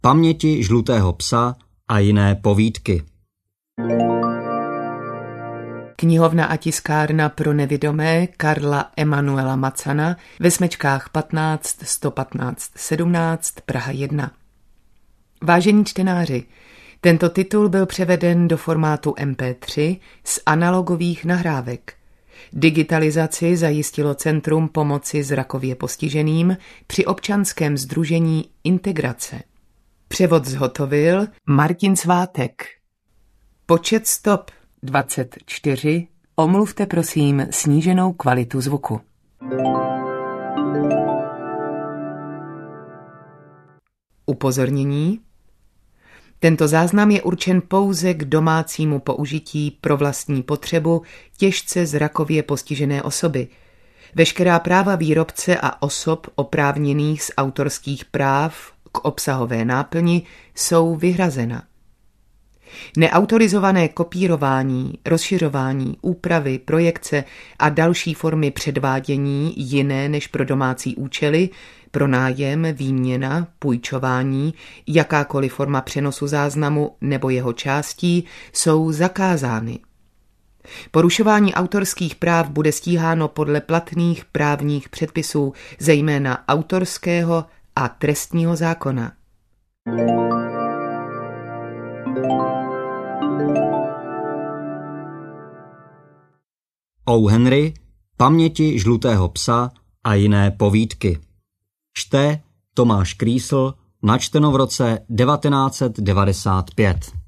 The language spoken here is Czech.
Paměti žlutého psa a jiné povídky. Knihovna a tiskárna pro nevidomé Karla Emanuela Macana ve smečkách 15 115 17 Praha 1. Vážení čtenáři, tento titul byl převeden do formátu MP3 z analogových nahrávek. Digitalizaci zajistilo Centrum pomoci zrakově postiženým při občanském sdružení Integrace. Převod zhotovil Martin Svátek. Počet stop 24. Omluvte prosím sníženou kvalitu zvuku. Upozornění. Tento záznam je určen pouze k domácímu použití pro vlastní potřebu těžce zrakově postižené osoby. Veškerá práva výrobce a osob oprávněných z autorských práv k obsahové náplni jsou vyhrazena. Neautorizované kopírování, rozšiřování, úpravy, projekce a další formy předvádění jiné než pro domácí účely, pronájem, výměna, půjčování, jakákoliv forma přenosu záznamu nebo jeho částí jsou zakázány. Porušování autorských práv bude stíháno podle platných právních předpisů, zejména autorského a trestního zákona. O. Henry, Paměti žlutého psa a jiné povídky. Čte Tomáš Krýsl, načteno v roce 1995.